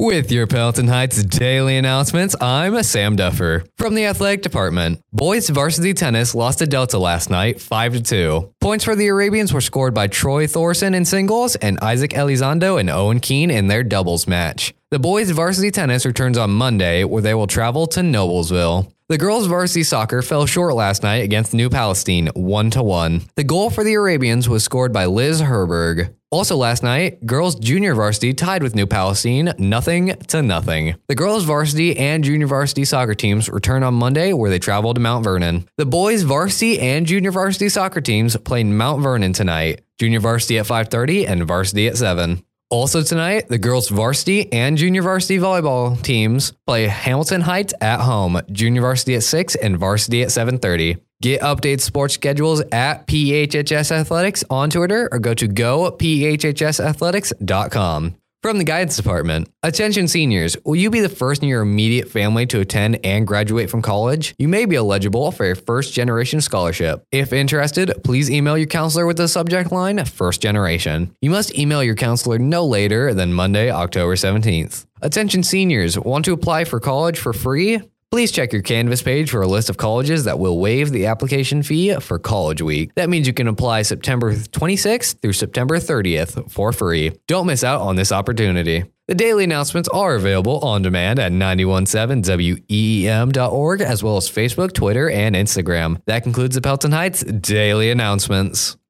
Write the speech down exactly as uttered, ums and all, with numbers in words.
With your Pelton Heights daily announcements, I'm Sam Duffer. From the athletic department, boys varsity tennis lost to Delta last night, five to two. Points for the Arabians were scored by Troy Thorson in singles and Isaac Elizondo and Owen Keene in their doubles match. The boys varsity tennis returns on Monday, where they will travel to Noblesville. The girls varsity soccer fell short last night against New Palestine, one to one. The goal for the Arabians was scored by Liz Herberg. Also last night, girls junior varsity tied with New Palestine, nothing to nothing. The girls varsity and junior varsity soccer teams return on Monday, where they travel to Mount Vernon. The boys varsity and junior varsity soccer teams play in Mount Vernon tonight. Junior varsity at five thirty and varsity at seven. Also tonight, the girls varsity and junior varsity volleyball teams play Hamilton Heights at home, junior varsity at six and varsity at seven thirty. Get updated sports schedules at P H H S Athletics on Twitter or go to go P H H S athletics dot com. From the guidance department, attention seniors, will you be the first in your immediate family to attend and graduate from college? You may be eligible for a first generation scholarship. If interested, please email your counselor with the subject line first generation. You must email your counselor no later than Monday, October seventeenth. Attention seniors, want to apply for college for free? Please check your Canvas page for a list of colleges that will waive the application fee for College Week. That means you can apply September twenty-sixth through September thirtieth for free. Don't miss out on this opportunity. The daily announcements are available on demand at nine one seven W E E M dot org, as well as Facebook, Twitter, and Instagram. That concludes the Pelton Heights Daily Announcements.